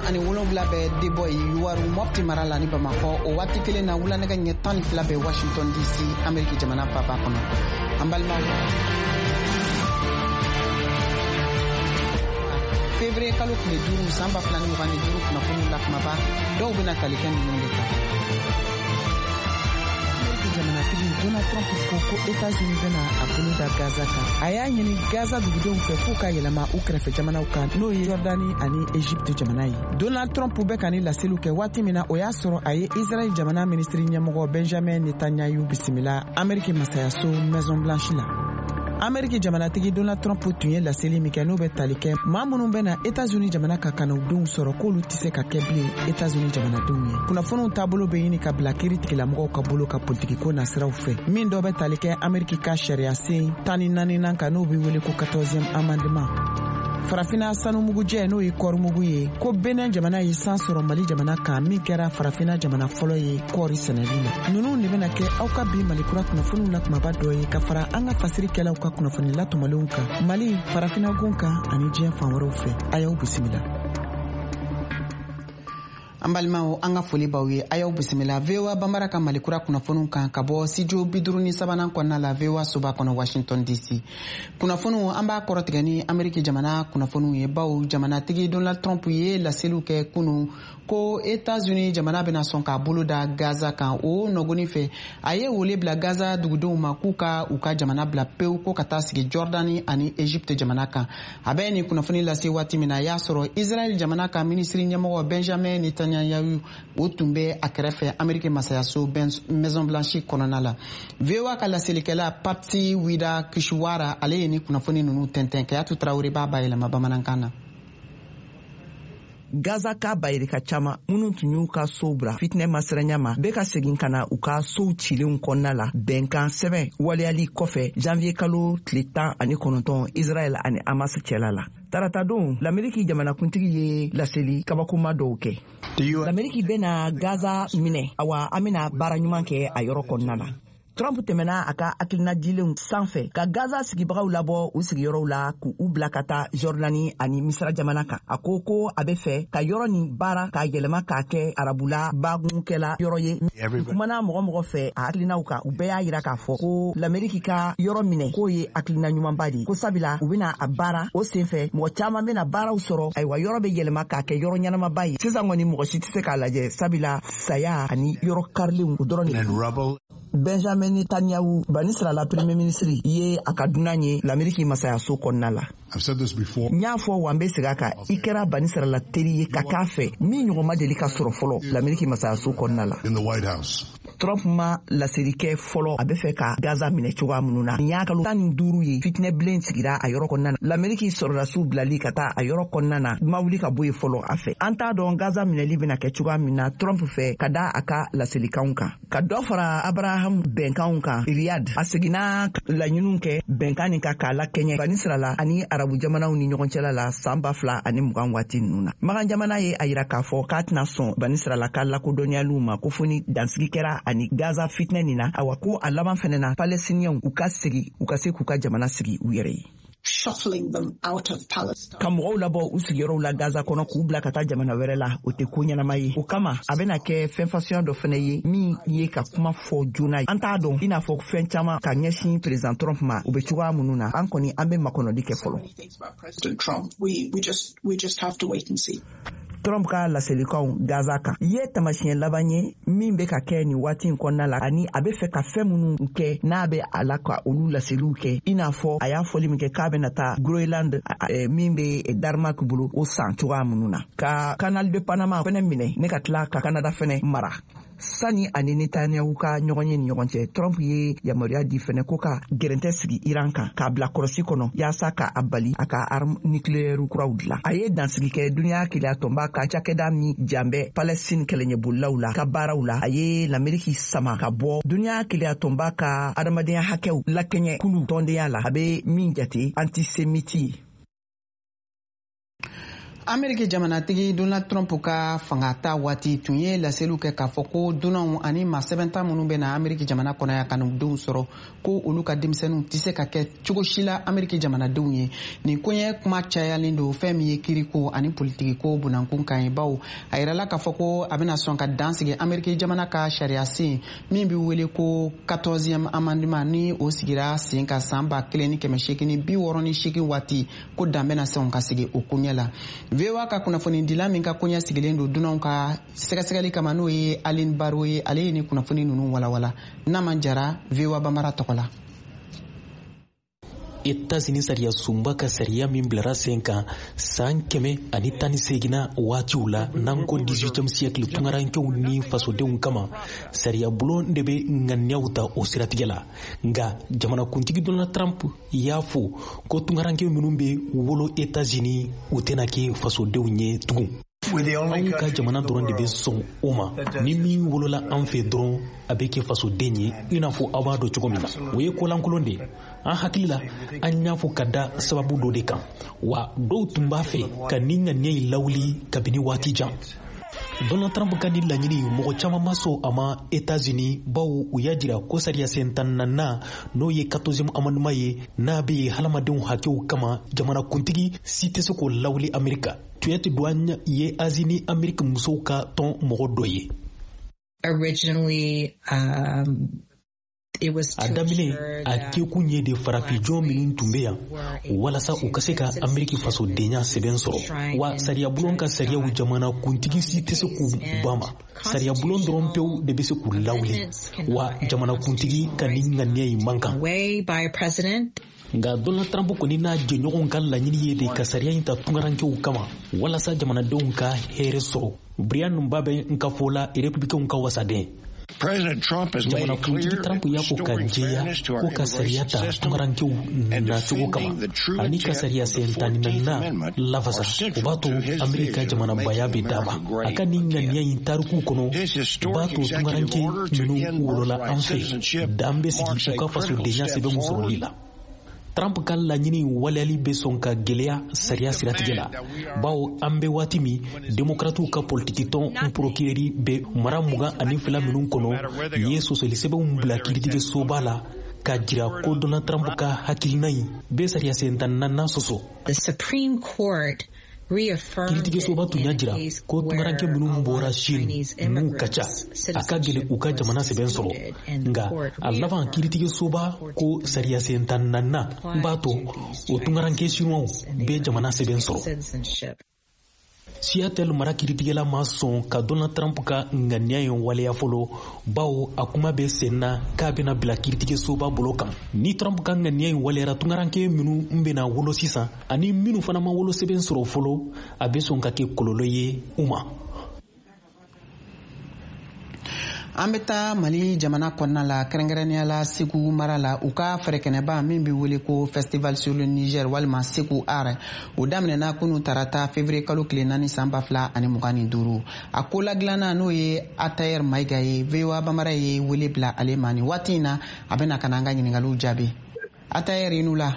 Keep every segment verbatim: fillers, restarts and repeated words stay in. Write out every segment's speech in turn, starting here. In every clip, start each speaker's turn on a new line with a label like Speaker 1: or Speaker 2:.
Speaker 1: ani wolonwula bɛ debɔ ye Yuwaru Mopti mara la ni Bamakɔ o waati kelen na wulanɛgɛ ɲɛ tan ni fila bɛ Washington D C Ameriki jamana papa kɔnɔ. An balimaw février kalo tile duuru san ba fila ni mugan ni duuru kunnafoni la kumaba dɔw bɛna tali kɛ ninnu de kan. Jamanatigi Donald Trump ko ko États-Unis bɛna a bolo da Gaza kan. A y'a ɲini Gaza dugudenw fɛ f'u ka yɛlɛma u kɛrɛfɛ jamanaw kan n'o ye Jordani ani Egypte jamana ye. Donald Trump bɛ ka ni laseliw kɛ waati min na o y'a sɔrɔ a ye Israel jamana ministiri ɲɛmɔgɔ Benjamin Netanyahu bisimila Ameriki masayaso Maison Blanche la. Ameriki jamanatigi Donald Trump tun ye laseli min kɛ n'o bɛ tali kɛ maa minnu bɛna États-Unis jamana ka kanawdenw sɔrɔ k'olu tɛ se ka kɛ bilen États-Unis jamanadenw ye. Kunnafoniw taabolo bɛ ɲini ka bila kiiri tigilamɔgɔw ka bolo ka politikiko na siraw fɛ min dɔ bɛ tali kɛ Ameriki ka sariya sen tan ni naaninan kan n'o bɛ wele ko quatorzième amendement. Farafina sanumugujɛ n'o ye kɔɔrimugu ye ko Benin jamana ye san sɔrɔ Mali jamana kan min kɛra farafina jamana fɔlɔ ye kɔɔri sɛnɛli la. Ninnu de bɛna kɛ aw ka bi Mali kura kunnafoniw la kumaba dɔ ye ka fara an ka fasirikɛlaw ka kunnafoni latɔmɔlenw kan Mali farafinagun kan ani diɲɛ fan wɛrɛw fɛ. A y'aw bisimila. An balimaw an ka foli b'aw ye a y'aw bisimila V O A Banbara ka Mali kura kunnafoniw kan ka bɔ studio bi duuru ni sabanan kɔnɔna la V O A soba kɔnɔ Washington D C. Kunnafoniw an b'a kɔrɔtigɛ ni Ameriki jamana kunnafoniw ye bawo jamanatigi Donald Trump ye laseliw kɛ kunu ko États-Unis jamana bɛna sɔn k'a bolo da Gaza kan o nɔgɔni fɛ a ye wele bila Gaza dugudenw ma k'u ka u ka jamana bila pewu ko ka taa sigi Jordani ani Egypte jamana kan. A bɛ ni kunnafoni lase waati min na a y'a sɔrɔ Israel jamana ka ministiri ɲɛmɔgɔ Benjamin Netanyahu o tun bɛ a kɛrɛfɛ Ameriki masayaso Maison Blanche kɔnɔna la. V O A ka laselikɛla Patsy Widakuswara ale ye ni kunnafoni ninnu tɛntɛn Kayatu Traoré b'a bayɛlɛma bamanankan na.
Speaker 2: Gaza ka bayirika caman minnu tun y'u ka sow bila fitinɛ masiranya ma bɛ ka segin ka na u ka sow cilenw kɔnɔna la bɛnkan sɛbɛn waleyali kɔfɛ janvier kalo tile tan ani kɔnɔntɔn Israel ani Hamas cɛla la. Tarata don l'Ameriki jamanakuntigi ye laseli kabakoma dɔw kɛ. L'Ameriki bɛna Gaza minɛ awa an bɛna baara ɲuman kɛ a yɔrɔ kɔnɔna la. Trump tɛmɛna a ka hakilinajilenw sanfɛ ka Gaza sigibagaw labɔ u sigiyɔrɔw la k'u bila ka taa Jordani ani Misra jamana kan. A ko ko a bɛ fɛ ka yɔrɔ nin baara k'a yɛlɛma k'a kɛ arabula bagunkɛla yɔrɔ ye. U kumana mɔgɔ mɔgɔ fɛ a hakilinaw kan u bɛɛ y'a yira k'a fɔ ko l'Ameriki ka yɔrɔ minɛ k'o ye hakilina ɲumanba de ye. Ko sabula u bɛna a baara o senfɛ mɔgɔ caman bɛna baaraw sɔrɔ ayiwa yɔrɔ bɛ yɛlɛma k'a kɛ yɔrɔ ɲɛnamaba ye. Sisan kɔni mɔgɔ si tɛ se k'a lajɛ sabula saya ani yɔrɔ karilenw o dɔrɔn de. Benjamin Netanyahu banisira la premier ministre ye a ka dunan ye l'Ameriki masayaso kɔnɔna la. N y'a fɔ wa n bɛ segin a kan i kɛra banisira la teri ye ka k'a fɛ min ɲɔgɔn ma deli ka sɔrɔ fɔlɔ l'Ameriki masayaso kɔnɔna la. Trump ma laseli kɛ fɔlɔ a bɛ fɛ ka Gaza minɛ cogoya minnu na. Nin y'a kalo tan ni duuru ye fitinɛ bilen sigira a yɔrɔ kɔnɔna na. L'Ameriki sɔrɔdasiw bilali ka taa a yɔrɔ kɔnɔna na ma wuli ka bɔ yen fɔlɔ a fɛ. An t'a dɔn Gaza minɛli bɛna kɛ cogoya min na Trump fɛ ka da a ka laselikanw kan. Ka dɔ fara Abraham bɛnkanw kan Riyad a seginna laɲiniw kɛ bɛnkan nin kan k'a lakɛɲɛ banisira la ani arabu jamanaw ni ɲɔgɔn cɛla la san ba fila ani mugan waati ninnu na. Magan jamana ye a yira k'a fɔ k'a tɛna sɔn banisira la ka lakodɔnyaliw ma ko fo ni dansigi kɛra ani Gaza fitinɛ nin na awa ko a laban fɛnɛ na Palestiniens u ka segi u ka se k'u ka jamana sigi u yɛrɛ ye.
Speaker 3: Shuffling them out of Palestine.
Speaker 2: Ka mɔgɔw labɔ u sigiyɔrɔw la Gaza kɔnɔ k'u bila ka taa jamana wɛrɛ la o tɛ ko ɲɛnama ye. O kama a bɛna kɛ fɛnfasiya dɔ fɛnɛ ye min ye ka kuma fɔ joona ye. An t'a dɔn i n'a fɔ fɛn caman ka ɲɛsin président Trump ma u bɛ cogoya minnu na an kɔni an bɛ makɔnɔdi kɛ fɔlɔ.
Speaker 3: President Trump, we we just we just have to wait and see.
Speaker 2: Trump ka laselikanw Gaza kan ye tamasiyɛn laban ye min bɛ ka kɛ nin waati in kɔnɔna la ani a bɛ fɛ ka fɛn minnu kɛ n'a bɛ a la ka olu laseliw kɛ i n'a fɔ a y'a fɔli min kɛ k'a bɛna taa Groenland min bɛ Danemark bolo o san cogoya minnu na ka Canal de Panama fɛnɛ minɛ ne ka tila ka Canada fɛnɛ mara. Sani ani Netanyahu ka ɲɔgɔn ye ni ɲɔgɔn cɛ Trump ye yamaruya di fɛnɛ ko ka gɛrɛntɛ sigi Iran kan k'a bila kɔlɔsi kɔnɔ yaasa ka a bali a ka arme nucléaire kuraw dilan. A ye dansigi kɛ duniya keleya tɔnba ka cakɛda min janbɛ Palestine kɛlɛɲɛbolilaw la ka baaraw la a ye l'Ameriki sama ka bɔ duniya keleya tɔnba ka adamadenya hakɛw lakɛɲɛ kulu tɔndenya la a bɛ min jate antisémite.
Speaker 1: Amerika jamanatigi Donald Trump ka fangata waati tun ye laseliw kɛ k'a fɔ ko dunanw ani maa sɛbɛnta minnu bɛ na Amerika jamana kɔnɔ ya ka n'u denw sɔrɔ ko olu ka denmisɛnninw tɛ se ka kɛ cogo si la Amerika jamanadenw ye. Nin koɲɛ kuma cayalen don fɛn min ye kiriko ani politiki ko bunankun kan ye bawo a yirala k'a fɔ ko a bɛna sɔn ka dansigi Amerika jamana ka sariya sen min bɛ wele ko quatorzième amendement ni o sigira sen ka san ba kelen ni kɛmɛ seegin ni bi wɔɔrɔ ni seegin waati ko dan bɛna sɔn ka sigi o koɲɛ la. V O A ka kunnafoni dila min ka koɲɛ sigilen don dunanw ka sɛgɛsɛgɛli kama n'o ye Aline Baro ye ale ye ni kunnafoni ninnu walawala n'a man jara V O A Bambara tɔgɔ la.
Speaker 4: Etats-Unis sariya sunba ka sariya min bilara sen kan san kɛmɛ ani tan ni seegina waatiw la n'an ko dix-huitième siècle tungarankew ni fasodenw kama sariya bulon de bɛ ŋaniyaw ta o siratigɛ la nka jamanakuntigi Donald Trump y'a fɔ ko tungaranke minnu bɛ wolo Etats-Unis u tɛna kɛ fasodenw ye tugun. Anw ka jamana dɔrɔn de bɛ sɔn o ma ni min wolola an fɛ dɔrɔn a bɛ kɛ fasoden ye i n'a fɔ aw b'a dɔn cogo min na o ye kolankolon de an hakili la an y'a fɔ ka da sababu dɔ de kan wa dɔw tun b'a fɛ ka nin ŋaniya in lawuli kabini waati jan. Donald Trump ka ni laɲini mɔgɔ caman ma sɔn a ma Etats-Unis bawo u y'a jira ko sariya sen tan na na n'o ye quatorzième amendement ye n'a bɛ yen hadamadenw hakɛw kama jamanakuntigi si tɛ se k'o lawuli Amerika. Tuyɛti Douane ye Asie ni Amerika musow ka tɔn mɔgɔ dɔ ye.
Speaker 5: Originally, um, it was
Speaker 4: a daminɛ a kɛkun ye de farafijɔn minnu tun bɛ yan walasa u ka se ka Amerika fasodenya sɛbɛn sɔrɔ wa sariyabulon ka sariyaw jamana kuntigi si tɛ se k'u ba ma sariyabulon dɔrɔn pewu de bɛ se k'u lawuli wa jamana kuntigi ka nin ŋaniya in man kan. Nka Donald Trump kɔni n'a jɛɲɔgɔnw ka laɲini ye de ka sariya in ta tungarankew kama walasa jamanadenw ka hɛrɛ sɔrɔ. Brian Mbabe nka fɔ la Republicains ka wasaden. Jamanakuntigi Trump y'a fɔ ka jɛya ko ka sariya ta tungarankew nacogo kama ani ka sariya sen tan ni naaninan lafasa o b'a to Amerika jamanabaya bɛ d'a ma a ka nin ŋaniya in tariku kɔnɔ b'a to tungaranke minnu wolola an fɛ dan bɛ sigi u ka fasodenya sɛbɛnw sɔrɔli la. Trump ka laɲini waleyali bɛ sɔn ka gɛlɛya sariya siratigɛ la bawo an bɛ waati min demokratiw ka politiki tɔn procureur bɛ mara mugan ani fila minnu kɔnɔ ye sɔsɔli sɛbɛnw bila kiiritigɛ soba la ka jira ko Donald Trump ka hakilina in bɛ sariya sen tan ni naaninan sɔsɔ.
Speaker 5: The Supreme Court
Speaker 4: kiiritigɛ soba tun y'a jira ko tungaranke minnu bɔra Chine n'u ka ca a ka gɛlɛn u ka jamana sɛbɛn sɔrɔ nka a laban kiiritigɛ soba ko sariya sen tan ni naaninan b'a to o tungaranke Chinois bɛ jamana sɛbɛn sɔrɔ. Seattle mara kiiritigɛla ma sɔn ka Donald Trump ka ŋaniya in waleya fɔlɔ bawo a kuma bɛ sen na k'a bɛna bila kiiritigɛ soba bolo kan. Ni Trump ka ŋaniya in waleyara tungaranke minnu bɛna wolo sisan ani minnu fana ma wolo sɛbɛn sɔrɔ fɔlɔ a bɛ sɔn ka kɛ kɔlɔlɔ ye u ma.
Speaker 1: An bɛ taa Mali jamana kɔnɔna la kɛrɛnkɛrɛnnenya la Segu mara la u ka fɛrɛkɛnɛba min bɛ wele ko Festival sur le Niger walima Segu Art o daminɛna kunun tarata février kalo tile naani san ba fila ani mugan ni duuru a ko ladilanna n'o ye Atayer Mayiga ye V O A Bambara ye wele bila ale ma nin waati in na a bɛna ka na an ka ɲininkaliw jaabi. Atayer i n'u la.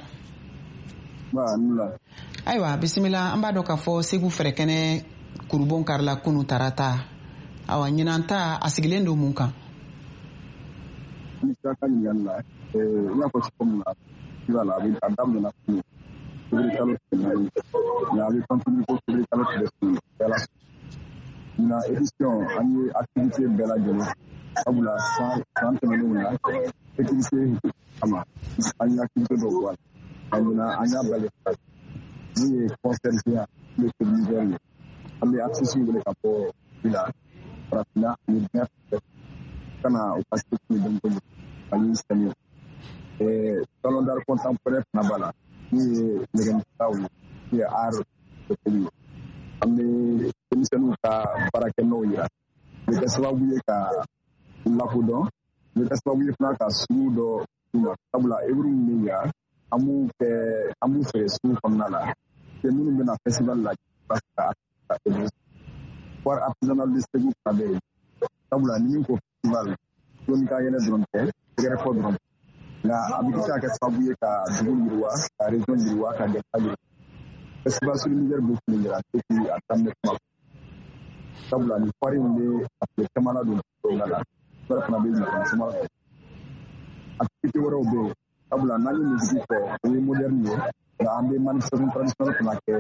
Speaker 1: Ayiwa bisimila an b'a dɔn k'a fɔ Segu fɛrɛkɛnɛ kurubon karila kunun tarata awa ɲinan ta a sigilen don mun kan?
Speaker 6: Ni ka ka ɲininkali la i n'a fɔ cogo min na i b'a la a daminɛna kunu février kalo tile naani nka a bɛ continue fo février kalo tile saba bɛɛ la na édition an ye activité bɛɛ lajɛlen sabula san tɛmɛnenw na sécurité kama an ye activité dɔw bɔ a la ɲinan an y'a bali min ye concert ya min ye séminaire ye an bɛ artiste wele ka bɔ bila farafina ani diɲɛ fɛ ka na u ka se k'u dɔn ani sɛnɛ salon d'art contemporain fana b'a la min ye nɛgɛmisɛnninw ye min ye art ye an bɛ denmisɛnninw ka baarakɛnɔw yira o bɛ kɛ sababu ye ka lakodɔn o bɛ kɛ sababu ye fana ka sugu dɔ d'u ma sabula œuvre min bɛ yan an b'u kɛ an b'u feere sugu kɔnɔna la minnu bɛna festival la ka foire artisanale de Segu fana bɛ yen sabula ni min ko festival dɔnni ka yɛlɛ dɔrɔn tɛ tɛgɛrɛ fɔ dɔrɔn nka a bɛ se ka kɛ sababu ye ka dugu yiriwa ka région yiriwa ka gɛlɛya yiriwa festival sur Niger bɛ kun jira depuis a daminɛ kuma sabula ni fari in bɛ a tile caman na don la la fɛrɛ fana bɛ ɲɔgɔn caman fɛ activité wɛrɛw bɛ yen sabula n'an ye musique fɔ o ye moderne ye nka an bɛ manifestation traditionnelle fana kɛ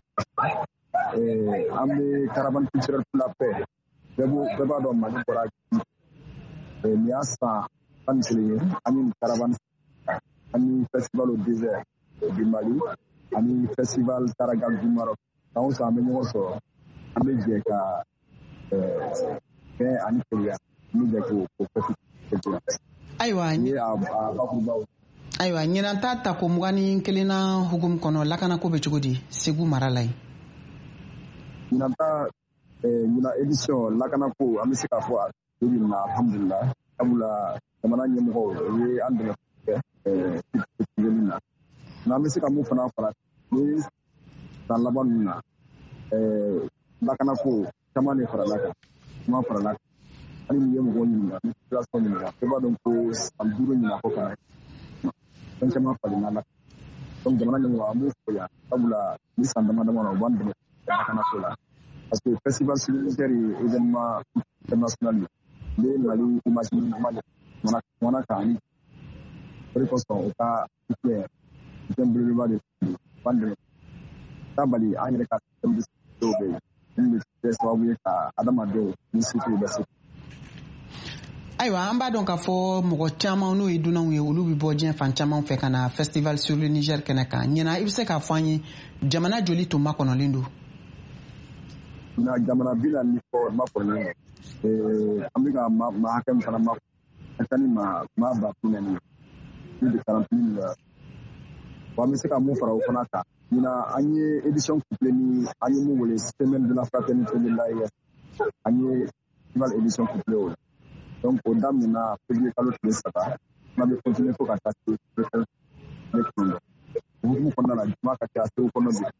Speaker 6: an bɛ caravane culturelle pour la paix bɛɛ bɛɛ b'a dɔn Mali bɔra nin y'a san tan ni kelen ye an ye caravane ani festival au désert du Mali ani festival Taragal du Maroc an san an bɛ ɲɔgɔn sɔrɔ an bɛ jɛ ka fɛn ani keleya an bɛ jɛ k'o festival
Speaker 1: ayiwa ayiwa ɲinan ta ta ko mugan ni kelen na hukumu kɔnɔ lakanako bɛ cogo di Segu mara la yen
Speaker 6: ɲinan ta ɲinan édition lakanako an bɛ se k'a fɔ a tobi na alhamdulillah sabula jamana ɲɛmɔgɔw o ye an dɛmɛ kɛ na n'an bɛ se ka mun fana fara ni san laban ninnu na lakanako caman de farala kan caman farala kan hali ni ye mɔgɔw ɲininka ni situation ɲininka bɛɛ b'a dɔn ko san duuru ɲinan kɔ kan fɛn caman falenna la donc jamana ɲɛmɔgɔ an b'o fɔ yan sabula ni san dama dama na u b'an dɛmɛ lakanako la parce que festival sur Niger ye événement international ye ne Mali image ɲuman de mana kan ani o de kosɔn u ka soutien soutien belebeleba de b'an dɛmɛ t'a bali an yɛrɛ ka système de dɔw bɛ yen min bɛ kɛ sababu ye ka adamadenw ni setigiw bɛ se.
Speaker 1: Ayiwa an b'a dɔn k'a fɔ mɔgɔ caman n'o ye dunanw ye olu bɛ bɔ diɲɛ fan caman fɛ ka na festival sur le Niger kɛnɛ kan ɲinan i bɛ se k'a fɔ an ye jamana joli tun makɔnɔlen don.
Speaker 6: na jamana bi naani ni fɔ makɔnɔlen don an bɛ ka maa hakɛ min fana makɔnɔ a ka ni maa maa ba bi naani plus de quarante mille wa an bɛ se ka mun fara o fana kan ɲinan an ye édition couplée ni an ye mun wele semaine de la fraternité de l'A E S an ye festival édition couplée o la donc o daminɛna février kalo tile saba n'a bɛ continuer fo ka taa se ne kɔnɔ o hukumu kɔnɔna la juma ka ca sew kɔnɔ bi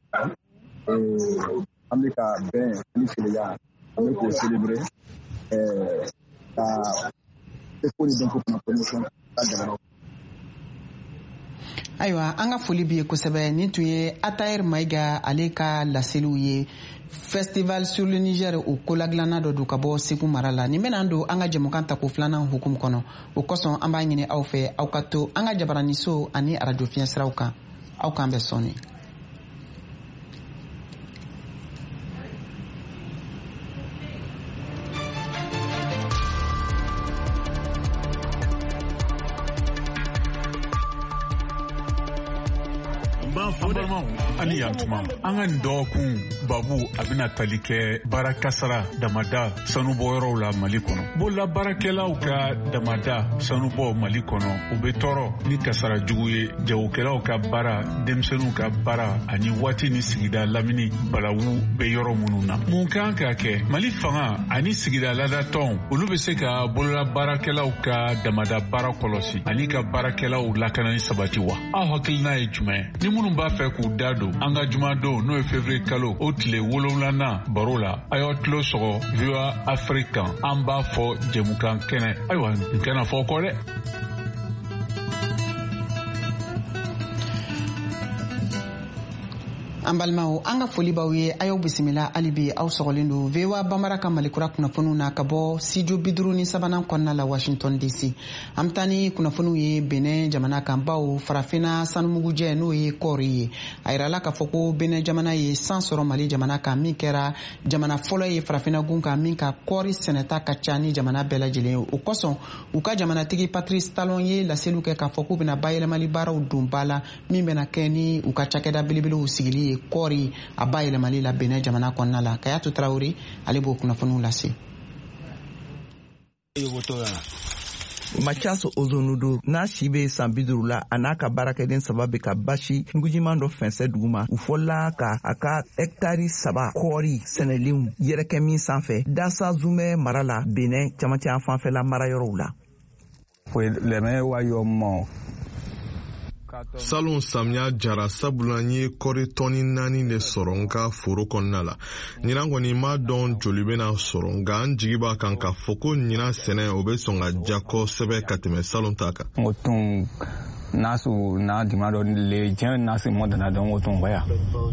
Speaker 6: an bɛ ka bɛn ani keleya an bɛ k'o célébrer ka seko ni dɔnko kunnafoni sɔn ka jamana.
Speaker 1: Ayiwa an ka foli b'i ye kosɛbɛ nin tun ye Atayer Mayiga ale ka laseliw ye festival sur le Niger o koladilanna dɔ don ka bɔ Segu mara la nin bɛna don an ka jɛmukan ta ko filanan hukumu kɔnɔ o kosɔn an b'a ɲini aw fɛ aw ka to an ka jabaraniso ani arajo fiɲɛ siraw kan aw k'an bɛ sɔnni.
Speaker 7: ani yantuma an ka nin dɔgɔkun babu a bɛna tali kɛ baara kasara damada sanubɔyɔrɔw la Mali kɔnɔ bolola baarakɛlaw ka damada sanubɔ Mali kɔnɔ u bɛ tɔɔrɔ ni kasara jugu ye jagokɛlaw ka baara denmisɛnninw ka baara ani waati ni sigida lamini balawu bɛ yɔrɔ minnu na mun kan ka kɛ Mali fanga ani sigida ladatɔnw olu bɛ se ka bolola baarakɛlaw ka damada baara kɔlɔsi ani ka baarakɛlaw lakanani sabati wa aw hakilina ye jumɛn ni minnu b'a fɛ k'u da don an ka jumadon n'o ye février kalo o tile wolonwulanan baro la a y'aw tulo sɔgɔ V O A Afrique kan an b'a fɔ jɛmukan kɛnɛ ayiwa n kɛnɛ fɔ kɔ dɛ.
Speaker 1: an balimaw an ka foli b'aw ye a y'aw bisimila hali bi aw sɔgɔlen don V O A Bamara ka malikura kunnafoniw na ka bɔ studio bi duuru ni sabanan kɔnɔna la Washington D C an bɛ taa ni kunnafoniw ye Benin jamana kan bawo farafinna sanumugujɛ n'o ye kɔɔri ye a yirala k'a fɔ ko Benin jamana ye san sɔrɔ Mali jamana kan min kɛra jamana fɔlɔ ye farafinna gun kan min ka kɔɔri sɛnɛta ka ca ni jamana bɛɛ lajɛlen ye o kosɔn u ka jamanatigi Patrice Talon ye laseliw kɛ k'a fɔ k'u bɛna bayɛlɛmali baaraw don ba la min bɛna kɛ ni u ka cakɛda belebelew sigili ye kɔɔri a ba yɛlɛmali la Benin jamana kɔnɔna la Kayatu Traoré ale b'o kunnafoniw lase.
Speaker 2: Mathias Ozonudo n'a si bɛ san bi duuru la a n'a ka baarakɛden saba bɛ ka basi ngujiman dɔ fɛnsɛ duguma u fɔla ka a ka hɛktari saba kɔɔri sɛnɛlenw yɛrɛkɛ min sanfɛ Dasa Zumɛ mara la Benin camancɛ yan fanfɛla marayɔrɔw la.
Speaker 8: Salon samiya jara sabula n ye kɔri tɔni naani de sɔrɔ n ka foro kɔnɔna la ɲinan kɔni m'a dɔn joli bɛna sɔrɔ nka n jigi b'a kan k'a fɔ ko ɲinan sɛnɛ o bɛ sɔn ka diya kosɛbɛ ka tɛmɛ salon ta kan.
Speaker 9: nasu na dimado le jen nasu modana don woton waya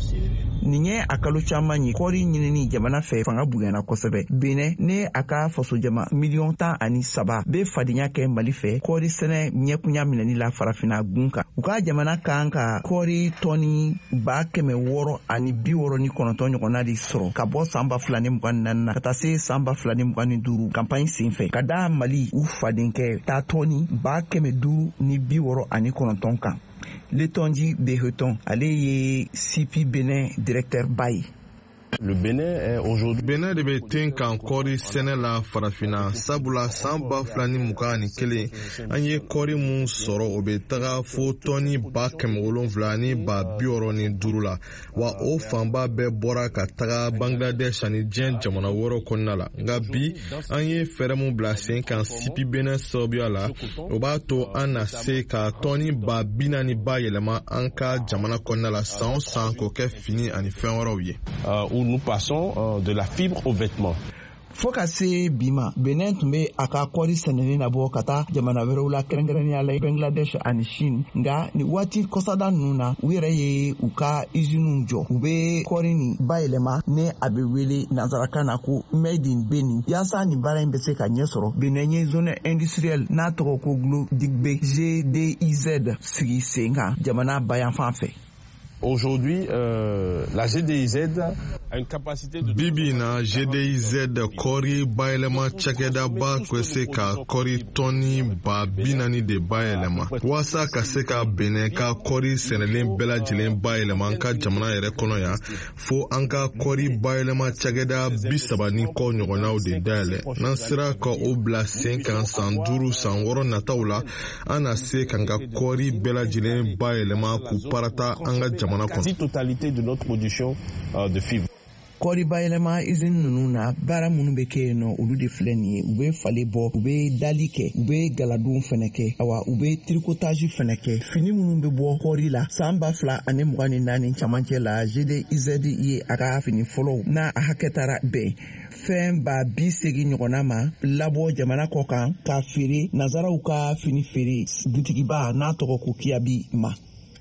Speaker 2: nin ye a kalo caaman ye kɔɔri ɲinini jamana fɛ fanga bonyana kosɛbɛ. Benin ne a ka fasojama miliyɔn tan ani saba be fadenya kɛ Mali fɛ kɔɔri sɛnɛ ɲɛkunya minɛni la farafina gun kan. U ka jamana kan ka kɔɔri tɔni ba kɛmɛ wɔɔrɔ ani bi wɔɔrɔ ni kɔnɔntɔn ɲɔgɔnna de sɔrɔ ka bɔ san ba fila ni mugan ni naani na ka taa se san ba fila ni mugan ni duuru kampaɲi sen fɛ ka da Mali u faden kɛ taa tɔni ba kɛmɛ duuru ni bi wɔɔrɔ ani kɔnɔntɔn kan. Letonji Beheton, ale ye C P Benin directeur Baye.
Speaker 8: Le Bénin est aujourd'hui Bénin de beten kan kɔri sɛnɛ la farafina sabula san ba fila ni mugan ni kelen an ye kɔri mun sɔrɔ o be taga fo tɔni ba kɛmɛ wolonfila ni ba bi wɔɔrɔ ni duuru la wa o fanba bɛɛ bɔra ka taga Bangladesh ani diɲɛ jamana wɔɔrɔ kɔnɔna la nka bi an ye fɛɛrɛ mun bila sen kan C P Benin sababuya la o b'a to an na se ka tɔni ba bi naani ba yɛlɛma an ka jamana kɔnɔna la san o san k'o kɛ fini ani fɛn wɛrɛw ye.
Speaker 10: Nous passons euh, de la fibre au vêtement.
Speaker 2: Fo ka se bi ma Benin tun be a ka kɔɔri sɛnɛni labɔ ka taa jamana wɛrɛw la kɛrɛnkɛrɛnnenya la Bangladesh ani Chine nka ni waati kɔsada ninnu na u yɛrɛ ye u ka usines jɔ u be kɔɔri nin bayɛlɛma ni a be wele nansarakan na ko made in Benin yaasa nin baara in be se ka ɲɛ sɔrɔ. Benin ye zone industrielle n'a tɔgɔ ko Glodigbe G D I Z sigi sen kan jamana bayanfan fɛ.
Speaker 10: Aujourd'hui, euh, la G D I Z a une capacité de...
Speaker 8: Bibi na G D I Z kɔɔri bayɛlɛma cakɛda ba tun se ka kɔɔri tɔni ba bi naani de bayɛlɛma walasa ka se ka Benin ka kɔɔri sɛnɛlen bɛɛ lajɛlen bayɛlɛma an ka jamana yɛrɛ kɔnɔ yan fo an ka kɔɔri bayɛlɛma cakɛda bi saba ni kɔ ɲɔgɔnnaw de dayɛlɛ. N'an sera ka o bila sen kan san duuru san wɔɔrɔ nataw la an na se k'an ka kɔɔri bɛɛ lajɛlen bayɛlɛma k'u parata an ka jamana
Speaker 10: quasi-totalité de notre production euh, de fibres.
Speaker 2: Kɔɔri bayɛlɛma usine ninnu na baara minnu bɛ kɛ yen nɔ olu de filɛ nin ye u bɛ falen bɔ u bɛ dali kɛ u bɛ galadon fɛnɛ kɛ awa u bɛ tricotage fɛnɛ kɛ fini minnu bɛ bɔ kɔɔri la san ba fila ani mugan ni naani camancɛ la G D I Z ye a ka fini fɔlɔw n'a a hakɛ taara bɛn fɛn ba bi segin ɲɔgɔnna ma labɔ jamana kɔ kan k'a feere nazaraw ka fini feere butigiba n'a tɔgɔ ko Kiabi ma.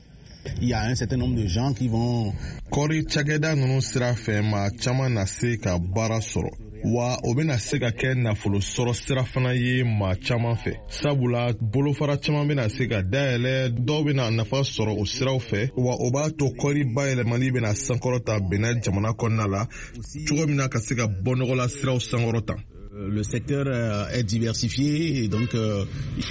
Speaker 11: Il y a un certain nombre de gens qui vont
Speaker 8: kɔɔri cakɛda ninnu sira fɛ maa caman na se ka baara sɔrɔ wa o bɛna se ka kɛ nafolo sɔrɔ sira fana ye maa caman fɛ sabula bolofara caman bɛna se ka dayɛlɛ dɔw bɛna nafa sɔrɔ o siraw fɛ wa o b'a to kɔɔri bayɛlɛmali bɛna sankɔrɔta Benin jamana kɔnɔna la cogo min na ka se ka bɔ nɔgɔla siraw sankɔrɔta.
Speaker 11: Le secteur est diversifié et donc euh...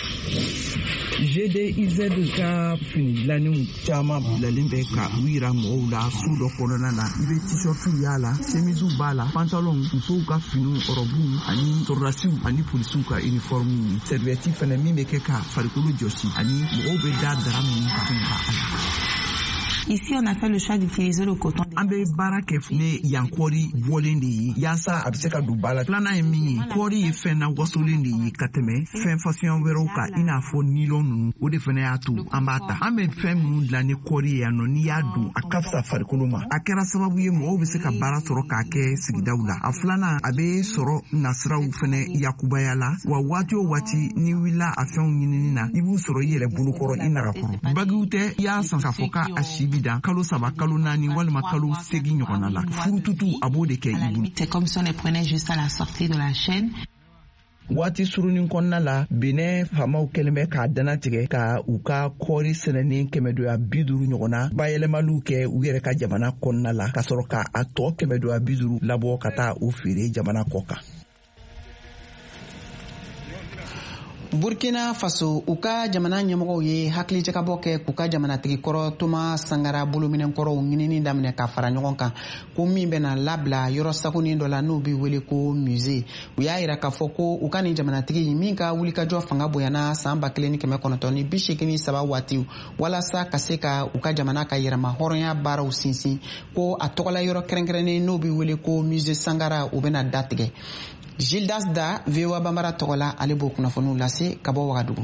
Speaker 2: G D I Z ka fini dilanenw caman bilalen bɛ ka u yira mɔgɔw la su dɔ kɔnɔna na i bɛ t-shirtiw y'a la chemisew b'a la pantalon musow ka finiw ɔrɔbuw ani sɔrɔdasiw ani polisiw ka uniformew ye serviette fɛnɛ min bɛ kɛ ka farikolo jɔsi ani mɔgɔw bɛ da dara minnu ka fɛn ka a la.
Speaker 12: Ici, on a fait le choix d'utiliser le coton.
Speaker 2: An bɛ baara kɛ ni yan kɔɔri bɔlen de ye yaasa a bɛ se ka don ba la. Filanan ye min ye kɔɔri ye fɛn na wasolen de ye ka tɛmɛ fɛn fasɔn wɛrɛw kan i n'a fɔ nilon ninnu o de fɛnɛ y'a to an b'a ta. An bɛ fɛn minnu dilan ni kɔɔri ye yan nɔ n'i y'a don a ka fisa farikolo ma. A kɛra sababu ye mɔgɔw bɛ se ka baara sɔrɔ k'a kɛ sigidaw la. A filanan a bɛ sɔrɔ nasiraw fɛnɛ yakubaya la wa waati o waati ni wulila a fɛnw ɲinini na i b'u sɔrɔ i yɛrɛ bolokɔrɔ i nagakɔrɔ. Bagiw tɛ i y'a san k'a fɔ k'a si bi dan kalo saba kalo naani walima kalo segin ɲɔgɔnna la furututu a b'o de kɛ i bolo.
Speaker 12: C'est comme si on les prenait juste à la sortie de la chaîne.
Speaker 2: Waati surunin kɔnɔna la Benin faamaw kɛlen bɛ k'a danatigɛ ka u ka kɔɔri sɛnɛni kɛmɛdoya bi duuru ɲɔgɔnna bayɛlɛmaliw kɛ u yɛrɛ ka jamana kɔnɔna la ka sɔrɔ ka a tɔ kɛmɛdoya bi duuru labɔ ka taa u feere jamana kɔ kan.
Speaker 13: Burkina Faso u ka jamana ɲɛmɔgɔw ye hakilijakabɔ kɛ k'u ka jamanatigi kɔrɔ Toma Sankara bolominɛnkɔrɔw ɲinini daminɛ ka fara ɲɔgɔn kan ko min bɛna labila yɔrɔ sagonin dɔ la n'o bɛ wele ko musée. U y'a yira k'a fɔ ko u ka nin jamanatigi min ka wulikajɔ fanga bonyana san ba kelen ni kɛmɛ kɔnɔntɔn ni bi seegin ni saba waati walasa ka se ka u ka jamana ka yɛrɛma hɔrɔnya baaraw sinsin ko a tɔgɔla yɔrɔ kɛrɛnkɛrɛnnen n'o bɛ wele ko musée Sankara u bɛna datigɛ. Gildas Da V O A Bambara tɔgɔla ale b'o kunnafoniw lase ka bɔ Wagadugu.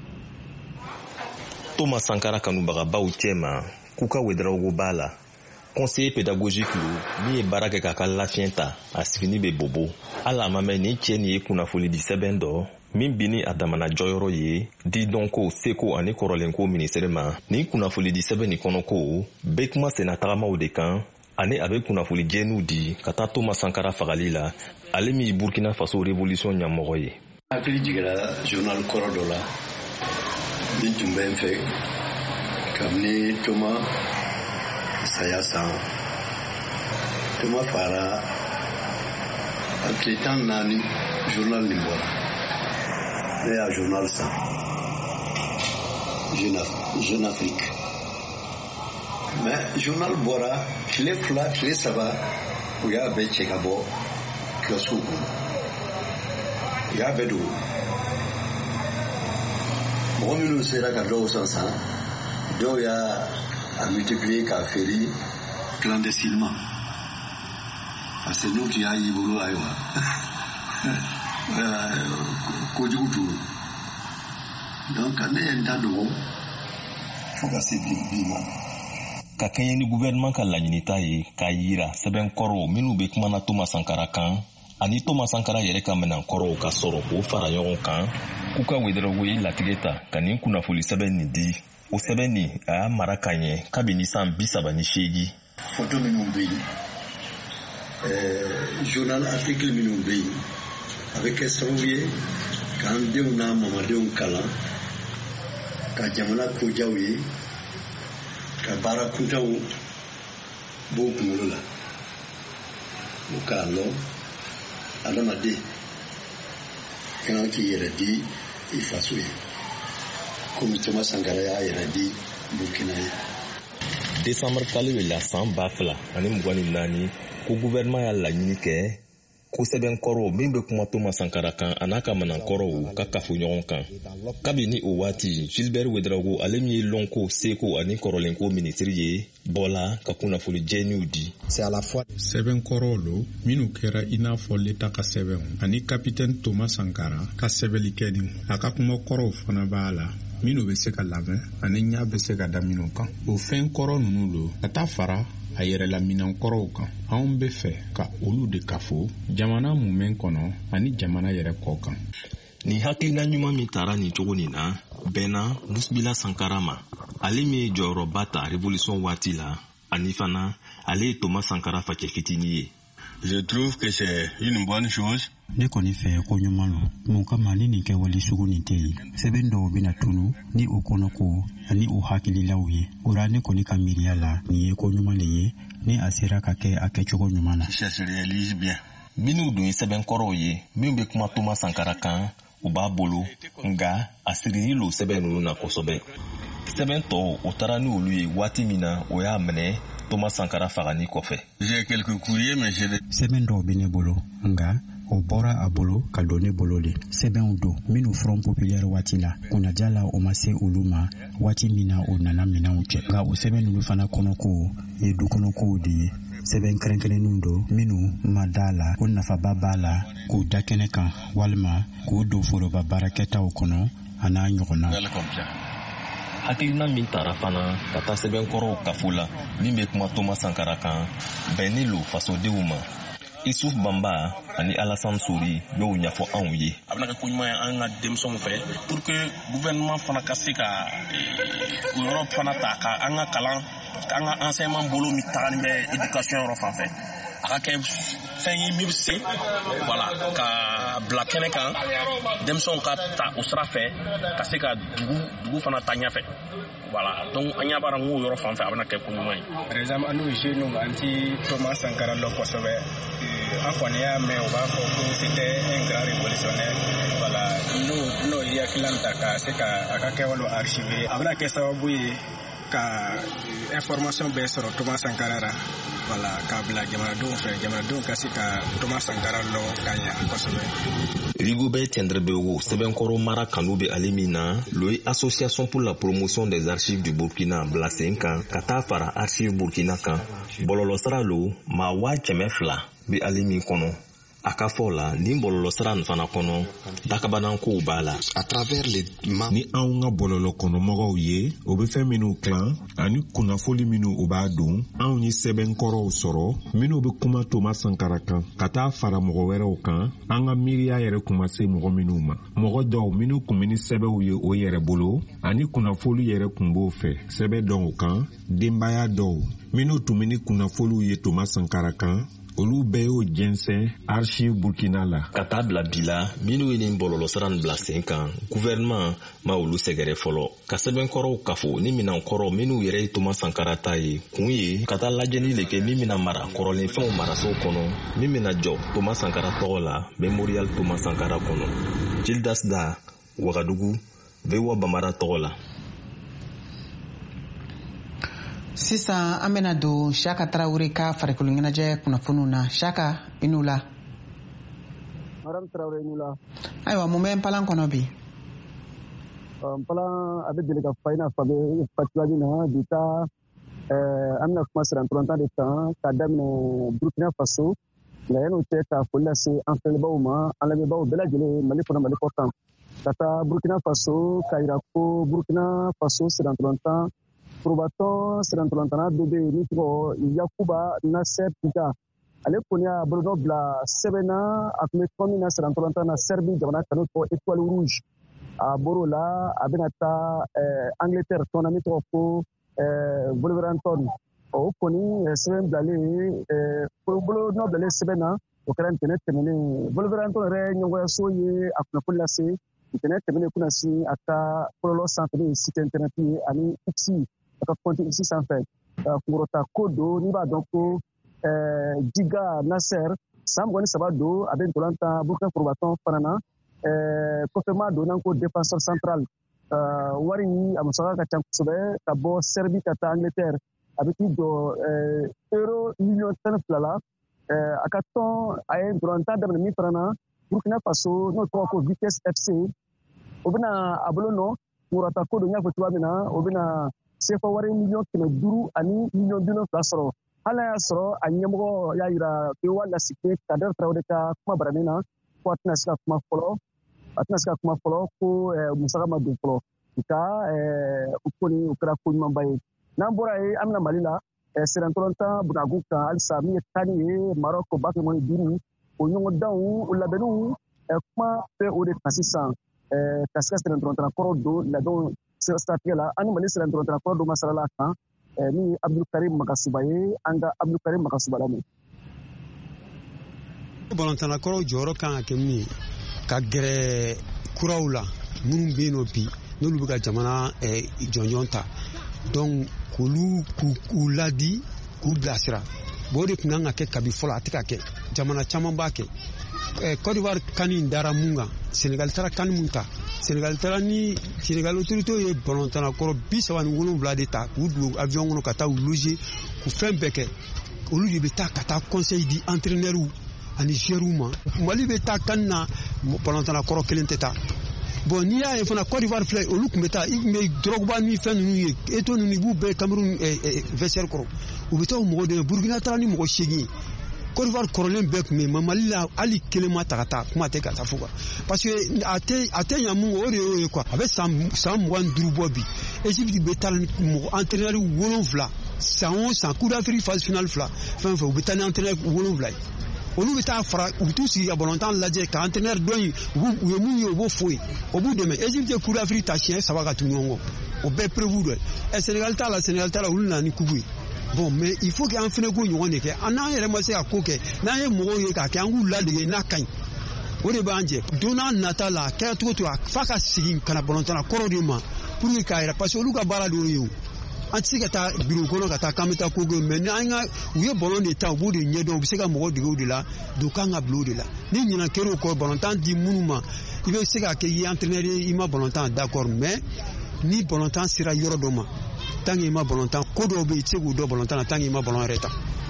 Speaker 14: Toma Sankara kanubagabaw cɛma k'u ka wederawogo b'a la conseiller pédagogique lo min ye baara kɛ k'a ka lafiɲɛ ta a sigini bɛ bobo ala ma mɛn nin cɛ nin ye kunnafoni di sɛbɛn dɔ min bi ni a damana jɔyɔrɔ ye didɔnko seko ani kɔrɔlenko minisɛri ma nin kunnafoni di sɛbɛn nin kɔnɔ ko bɛ kuma senna tagamaw de kan ani a bɛ kunnafoni jɛniw di ka taa Thomas Sankara fagali la ale min ye Burkina Faso révolution ɲɛmɔgɔ ye.
Speaker 15: hakili jiginna journal kɔrɔ dɔ la min tun bɛ n fɛ kabini Thomas saya san Thomas fara a tile tan naani journal nin bɔra ne y'a journal san Jeune Afrique mais journal bɔra tile fila tile saba u y'a bɛɛ cɛ ka bɔ kiosque kɔnɔ u y'a bɛɛ dogo mɔgɔ minnu sera ka dɔw san san dɔw y'a a multiplier k'a feere clandestinement parce que n'u tun y'a y'i bolo ayiwa kojugu tun donc ne ye n da dogo fo ka se bi ma
Speaker 14: ka kɛɲɛ ni gouvernement ka laɲinita ye k'a yira sɛbɛnkɔrɔw minnu bɛ kuma na Thomas Sankara kan ani Thomas Sankara yɛrɛ ka minɛnkɔrɔw ka sɔrɔ k'o fara ɲɔgɔn kan k'u ka wederawogo ye latigɛ ta ka nin kunnafoni sɛbɛn nin di o sɛbɛn nin a y'a mara ka ɲɛ kabini san bi saba ni seegin.
Speaker 15: Photo minnu bɛ yen journal article minnu bɛ yen a bɛ kɛ sababu ye k'an denw n'a mamadenw kalan ka jamana kojaw ye ka baara kuntaw b'o kunkolo la o k'a lɔn adamaden ka kan k'i yɛrɛ di i faso ye komi Thomas Sankara y'a yɛrɛ di Burkina ye.
Speaker 14: Décembre kalo de la san ba fila ani mugan ni naani ko gouvernement y'a laɲini kɛ ko sɛbɛnkɔrɔw min bɛ kuma Thomas Sankara kan a n'a ka manankɔrɔw ka kafo ɲɔgɔn kan kabini o waati Gilbert Ouedraogo ale min ye lɔnko seko ani kɔrɔlenko minisiri ye bɔla ka kunnafoni jɛniw di.
Speaker 16: sɛbɛnkɔrɔw lo minnu kɛra i n'a fɔ l'État ka sɛbɛnw ani capitaine Thomas Sankara ka sɛbɛnnikɛniw a ka kuma kɔrɔw fana b'a la minnu bɛ se ka lamɛn ani ɲa bɛ se ka da minnu kan o fɛn kɔrɔ ninnu lo ka taa fara a yɛrɛ la minankɔrɔw kan anw bɛ fɛ ka olu de kafo jamana mumɛ kɔnɔ ani jamana yɛrɛ kɔ kan.
Speaker 14: Ni hakilina ɲuman min taara nin cogo nin na bɛnna Musbila Sankara ma ale min ye jɔyɔrɔba ta révolution waati la ani fana ale ye Thomas Sankara facɛ fitini ye.
Speaker 15: Je trouve que c'est une bonne chose.
Speaker 17: Ne kɔni fɛ ko ɲuman lo mun kama ni nin kɛwale sugu nin tɛ yen sɛbɛn dɔw bɛna tunu ni o kɔnɔ ko ani o hakililaw ye o la ne kɔni ka miiriya la nin ye ko ɲuman le ye ni a sera ka kɛ a kɛcogo ɲuman na.
Speaker 15: Ça se réalise bien.
Speaker 14: Minnu dun ye sɛbɛnkɔrɔw ye min bɛ kuma Thomas Sankara kan u b'a bolo nka a sirili lo sɛbɛn ninnu na kosɛbɛ. Sɛbɛn tɔw o taara ni olu ye waati min na o y'a minɛ Thomas Sankara fagani kɔfɛ.
Speaker 15: J'ai quelques courriers mais j'ai
Speaker 17: sɛbɛn dɔw bɛ ne bolo nka o bɔra a bolo ka don ne bolo de sɛbɛnw don minnu Front Populaire waati la kunnaja la o ma se olu ma waati min na o nana minɛnw cɛ nka o sɛbɛn ninnu fana kɔnɔko ye dukɔnɔkow de ye sɛbɛn kɛrɛnkɛrɛnnenw don minnu ma da la ko nafaba b'a la k'u da kɛnɛ kan walima k'u don foroba baarakɛtaw kɔnɔ a n'a ɲɔgɔnna.
Speaker 14: Hakilina min taara fana ka taa sɛbɛnkɔrɔw kafo la min bɛ kuma Thomas Sankara kan bɛnnen lo fasodenw ma. Issouf Bamba ani Alassane Sori y'o ɲɛfɔ anw ye.
Speaker 18: A bɛna kɛ ko ɲuman ye an ka denmisɛnw fɛ pour que gouvernement fana ka se ka o yɔrɔ fana ta ka an ka kalan an ka enseignement bolo min tagalen bɛ éducation yɔrɔ fan fɛ a ka kɛ fɛn ye min bɛ se voilà ka bila kɛnɛ kan denmisɛnw ka ta o sira fɛ ka se ka dugu dugu fana ta ɲɛfɛ voilà donc an ɲɛ b'a la n k'o yɔrɔ fan fɛ a bɛna kɛ ko ɲuman ye.
Speaker 19: Par exemple an n'u jeunes an ti Thomas Sankara lɔ kosɛbɛ an kɔni y'a mɛn u b'a fɔ ko c'était un grand révolutionnaire voilà n'o n'o ye hakilina ta ka se ka a ka kɛwalew archiver a bɛna kɛ sababu ye ka information bɛɛ sɔrɔ Thomas Sankara la voilà k'a bila jamanadenw fɛ jamanadenw ka se ka Thomas Sankara lɔ ka ɲɛ kosɛbɛ.
Speaker 14: Rigobert Tiendrebeogo sɛbɛnkɔrɔ mara kanu bɛ ale min na lo ye association pour la promotion des archives du Burkina bila sen kan ka taa fara archive Burkina kan bɔlɔlɔsira lo maa waa kɛmɛ fila bɛ ale min kɔnɔ a ka fɔ la nin bɔlɔlɔ sira nin fana kɔnɔ dakabanankow b'a la.
Speaker 20: à travers les
Speaker 21: ni anw ka bɔlɔlɔ kɔnɔmɔgɔw ye o bɛ fɛn minnu tilan ani kunnafoli minnu u b'a dun anw ye sɛbɛnkɔrɔw sɔrɔ minnu bɛ kuma Toma Sankara kan ka taa fara mɔgɔ wɛrɛw kan an ka miiriya yɛrɛ kun ma se mɔgɔ minnu ma mɔgɔ dɔw minnu kun bɛ ni sɛbɛw ye o yɛrɛ bolo ani kunnafoli yɛrɛ kun b'o fɛ sɛbɛ dɔw kan denbaya dɔw minnu tun bɛ ni kunnafoliw ye Toma Sankara kan olu bɛɛ y'o jɛnsɛn Archive Burkina la.
Speaker 14: Ka taa bila bi la minnu ye nin bɔlɔlɔ sira nin bila sen kan gouvernement ma olu sɛgɛrɛ fɔlɔ ka sɛbɛnkɔrɔw kafo ni minɛnkɔrɔ minnu yɛrɛ ye Toma Sankara ta ye kun ye ka taa lajɛli le kɛ min bɛna mara kɔrɔlenfɛnw marasow kɔnɔ min bɛna jɔ Toma Sankara tɔgɔ la Memorial Toma Sankara kɔnɔ. Gildas Da, Ouagadougou, V O A Bambara tɔgɔ la.
Speaker 13: Sisan an bɛna don Saka Tarawele ka farikolo ɲɛnajɛ kunnafoniw na. Saka, i n'u la.
Speaker 6: Madame Tarawele, i n'u la.
Speaker 13: Ayiwa, mun bɛ Npalan kɔnɔ bi?
Speaker 6: Npalan a bɛ deli ka fa i n'a fɔ a bɛ fatiwa min na bi ta an bɛna kuma sira ntɔrɔntan de kan k'a daminɛ Burkina Faso nka yan'o cɛ ka foli lase an filɛbagaw ma an lamɛnbagaw bɛɛ lajɛlen Mali kɔnɔ Mali kɔ kan ka taa Burkina Faso k'a jira ko Burkina Faso sira ntɔrɔntan Probatɔn sirantɔlantana dɔ bɛ yen min tɔgɔ Yakuba Nasser Pita ale kɔni y'a bolonɔ bila sɛbɛn na a tun bɛ tɔn min na sirantɔlantana na Serbie jamana kanu tɔgɔ Étoile Rouge a bɔr'o la a bɛna taa Angleterre tɔn na min tɔgɔ ko Wolverhampton o kɔni sɛbɛn bilalen bolonɔ bilalen sɛbɛn na o kɛra ntɛnɛn tɛmɛnen Wolverhampton yɛrɛ ɲɛmɔgɔyaso ye a kunnafoni lase ntɛnɛn tɛmɛnen kunna si a ka kɔlɔlɔ sanfɛ n'o ye site internet ye ani X a ka compte X sanfɛ kunkɔrɔta ko don n'i b'a dɔn ko Diga Nasser san mugan ni saba don a bɛ ntolantan Burkina Probatɔn fana na kɔfɛma don n'an ko défenseur central wari a musaka ka ca kosɛbɛ ka bɔ Serbie ka taa Angleterre a bɛ t'i jɔ euro miliyɔn tan ni fila la a ka tɔn a ye ntolantan daminɛ min fana na Burkina Faso n'o tɔgɔ ko Vitesse F C o bɛna a bolo nɔ kunkɔrɔta ko don n y'a fɔ cogoya min na o bɛna sefa wari miliyɔn kɛmɛ duuru ani miliyɔn bi wolonwula sɔrɔ hali y'a sɔrɔ a ɲɛmɔgɔ y'a jira P O A lasike Kader Tarawele ka kuma baranin na ko a tɛna se ka kuma fɔlɔ a tɛna se ka kuma fɔlɔ ko musaka ma don fɔlɔ nka o kɔni o kɛra ko ɲumanba ye n'an bɔra yen an bɛna Mali la sirantɔlɔntan Bunagu kan halisa min ye tani ye Maroc bakɛmɔni duuru o ɲɔgɔndanw o labɛnniw kuma bɛ o de kan sisan ka se ka sirantɔlɔntana kɔrɔ don labɛnw siratigɛ la an ni Mali sirantɔlɔntana kɔrɔ don masala kan min ye Abdulkarim Makasuba ye an ka Abdulkarim Makasuba lamɛn.
Speaker 22: Balɔntana kɔrɔ jɔyɔrɔ kan ka kɛ min ye ka gɛrɛ kuraw la minnu bɛ yen nɔ bi n'olu bɛ ka jamana jɔnjɔn ta donc k'olu k'u ladi k'u bilasira bon o de tun kan ka kɛ kabi fɔlɔ a tɛ ka kɛ jamana caman b'a kɛ Côte d'Ivoire kani in dara mun kan Sénégal taara kani mun ta Sénégal taara ni Sénégal autorité ye balɔntana kɔrɔ bi saba ni wolonwula de ta k'u don avion kɔnɔ ka taa u loger k'u fɛn bɛɛ kɛ olu de bɛ taa ka taa conseil di entraîneur ani joueur ma Mali bɛ taa kani na balɔntana kɔrɔ kelen tɛ taa bon n'i y'a ye fana Côte d'Ivoire filɛ olu tun bɛ taa i tun bɛ Drogba ni fɛn ninnu ye Eto'o ninnu i b'u bɛɛ Cameroun vestiaire kɔrɔ u bɛ taa o mɔgɔ dɛmɛ Burkina taara ni mɔgɔ seegin Côte d'Ivoire kɔrɔlen bɛɛ tun bɛ yen Mali la hali kelen ma ta ka taa kuma tɛ ka taa fo quoi parce que a tɛ a tɛ ɲɛ mun o de y'o ye quoi a bɛ san san mugan ni duuru bɔ bi Égypte bɛ taa mɔgɔ entraîneur wolonwula san o san Coupe d'Afrique phase finale fila fɛn fɛn u bɛ taa ni entraîneur wolonwula ye olu bɛ taa fara u bɛ t'u sigi ka balɔntan lajɛ ka entraîneur dɔ in u ye mun ye o b'o fɔ ye o b'u dɛmɛ Égypte ye Coupe d'Afrique ta siɲɛ saba ka tugu ɲɔgɔn kɔ o bɛɛ prévu dɔ ye ɛ Sénégal t'a la Sénégal t'a la olu nana ni coupe ye bon mais il faut qu'an fɛnɛ ko ɲɔgɔn de kɛ an n'an yɛrɛ ma se ka ko kɛ n'an ye mɔgɔw ye k'a kɛ an k'u ladege n'a ka ɲi o de b'an jɛ don n'a nata la kɛra cogo cogo f'a ka segin ka na balɔntana kɔrɔ de ma pour que k'a yɛrɛ parce que olu ka baara de y'o ye o an tɛ se ka taa bureau kɔnɔ ka taa k'an bɛ taa ko kɛ mais n'an ka u ye ballon de ta u b'o de ɲɛdɔn u bɛ se ka mɔgɔ dege o de la don kan ka bila o de la ni ɲinan kɛra o kɔ balɔntan di minnu ma i bɛ se ka kɛ i ye entraîneur ye i ma balɔntan d'accord mais ni balɔntan sera yɔrɔ dɔ ma tant que i ma balɔntan ko dɔw bɛ yen i tɛ se k'u dɔn balɔntan na tant que i ma ballon yɛrɛ ta.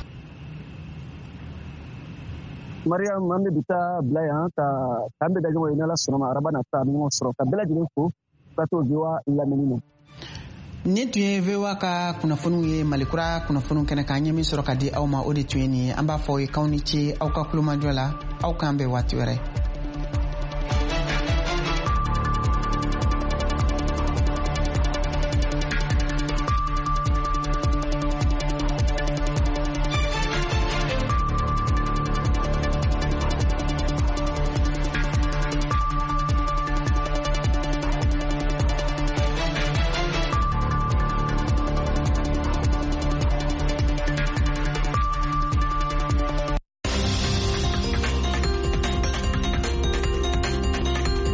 Speaker 6: Mariam an bɛ bi taa bila yan ka k'an bɛ da ɲɔgɔn ye n'Ala sɔnna ma araba nata an bɛ ɲɔgɔn sɔrɔ ka bɛɛ lajɛlen fo ka t'o V O A lamɛnni na.
Speaker 13: Ni tun ye V O A ka kunnafoniw ye Malikura kunnafoniw kɛnɛ kan ɲɛ min sɔrɔ ka di aw ma o de tun ye nin ye an b'a fɔ aw ye k'aw ni ce aw ka kulomajɔ la aw k'an bɛn waati wɛrɛ